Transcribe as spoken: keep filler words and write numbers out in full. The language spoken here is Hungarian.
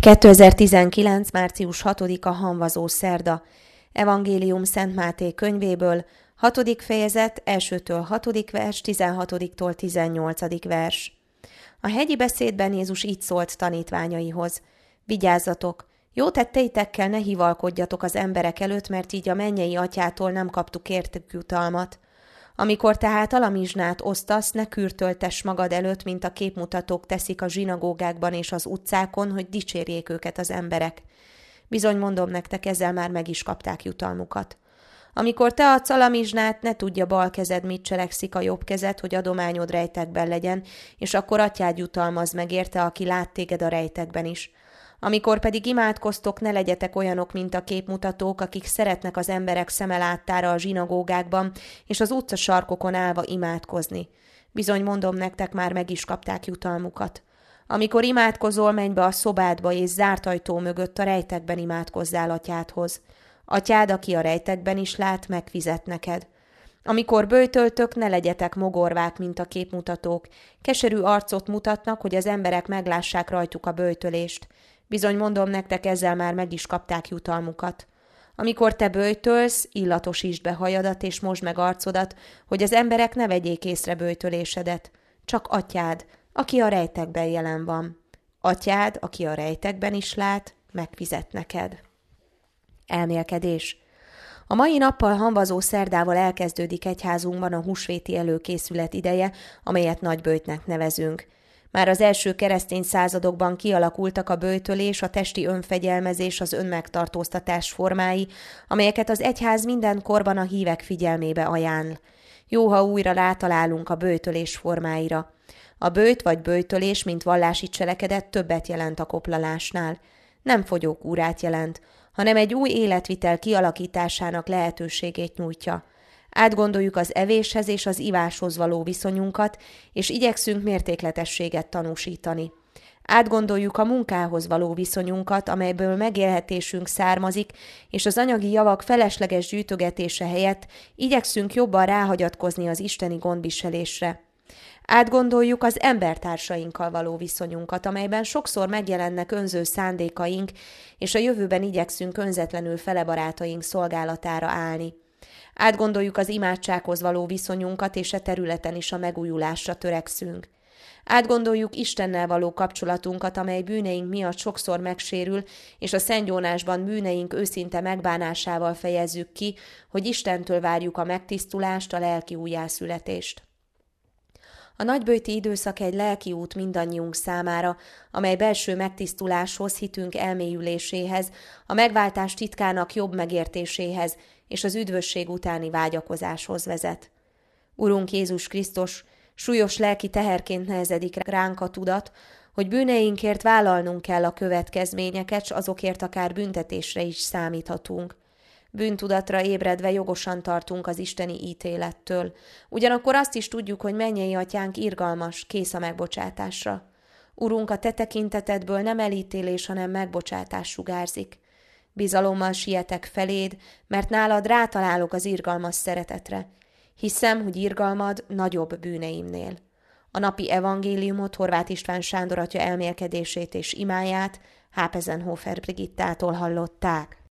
kétezer-tizenkilenc. március hatodika Hamvazó szerda. Evangélium Szent Máté könyvéből, hatodik fejezet, elsőtől hatodik vers, tizenhatodiktól tizennyolcadik vers. A hegyi beszédben Jézus így szólt tanítványaihoz: Vigyázzatok! Jó tetteitekkel ne hivalkodjatok az emberek előtt, mert így a mennyei atyától nem kaptuk értük jutalmat. Amikor tehát alamizsnát osztasz, ne kürtöltess magad előtt, mint a képmutatók teszik a zsinagógákban és az utcákon, hogy dicsérjék őket az emberek. Bizony mondom nektek, ezzel már meg is kapták jutalmukat. Amikor te adsz alamizsnát, ne tudja bal kezed, mit cselekszik a jobb kezed, hogy adományod rejtekben legyen, és akkor atyád jutalmaz meg érte, aki lát téged a rejtekben is. Amikor pedig imádkoztok, ne legyetek olyanok, mint a képmutatók, akik szeretnek az emberek szeme láttára a zsinagógákban, és az utcasarkokon állva imádkozni. Bizony mondom nektek, már meg is kapták jutalmukat. Amikor imádkozol, menj be a szobádba, és zárt ajtó mögött a rejtekben imádkozzál atyádhoz. Atyád, aki a rejtekben is lát, megfizet neked. Amikor böjtöltök, ne legyetek mogorvák, mint a képmutatók. Keserű arcot mutatnak, hogy az emberek meglássák rajtuk a böjtölést. Bizony mondom nektek, ezzel már meg is kapták jutalmukat. Amikor te böjtölsz, illatosítsd be hajadat és mosd meg arcodat, hogy az emberek ne vegyék észre böjtölésedet. Csak atyád, aki a rejtekben jelen van. Atyád, aki a rejtekben is lát, megfizet neked. Elmélkedés. A mai nappal Hamvazó szerdával elkezdődik egyházunkban a húsvéti előkészület ideje, amelyet nagyböjtnek nevezünk. Már az első keresztény századokban kialakultak a böjtölés, a testi önfegyelmezés, az önmegtartóztatás formái, amelyeket az egyház minden korban a hívek figyelmébe ajánl. Jó, ha újra rátalálunk a böjtölés formáira. A böjt vagy böjtölés, mint vallási cselekedet, többet jelent a koplalásnál. Nem fogyókúrát jelent, hanem egy új életvitel kialakításának lehetőségét nyújtja. Átgondoljuk az evéshez és az iváshoz való viszonyunkat, és igyekszünk mértékletességet tanúsítani. Átgondoljuk a munkához való viszonyunkat, amelyből megélhetésünk származik, és az anyagi javak felesleges gyűjtögetése helyett igyekszünk jobban ráhagyatkozni az isteni gondviselésre. Átgondoljuk az embertársainkkal való viszonyunkat, amelyben sokszor megjelennek önző szándékaink, és a jövőben igyekszünk önzetlenül fele barátaink szolgálatára állni. Átgondoljuk az imádsághoz való viszonyunkat, és e területen is a megújulásra törekszünk. Átgondoljuk Istennel való kapcsolatunkat, amely bűneink miatt sokszor megsérül, és a szentgyónásban bűneink őszinte megbánásával fejezzük ki, hogy Istentől várjuk a megtisztulást, a lelki újjászületést. A nagyböjti időszak egy lelki út mindannyiunk számára, amely belső megtisztuláshoz, hitünk elmélyüléséhez, a megváltás titkának jobb megértéséhez és az üdvösség utáni vágyakozáshoz vezet. Urunk Jézus Krisztus, súlyos lelki teherként nehezedik ránk a tudat, hogy bűneinkért vállalnunk kell a következményeket, s azokért akár büntetésre is számíthatunk. Bűntudatra ébredve jogosan tartunk az isteni ítélettől. Ugyanakkor azt is tudjuk, hogy mennyei atyánk irgalmas, kész a megbocsátásra. Urunk, a te tekintetedből nem elítélés, hanem megbocsátás sugárzik. Bizalommal sietek feléd, mert nálad rátalálok az irgalmas szeretetre. Hiszem, hogy irgalmad nagyobb bűneimnél. A napi evangéliumot Horváth István Sándor atya elmélkedését és imáját Hápezenhofer Brigittától hallották.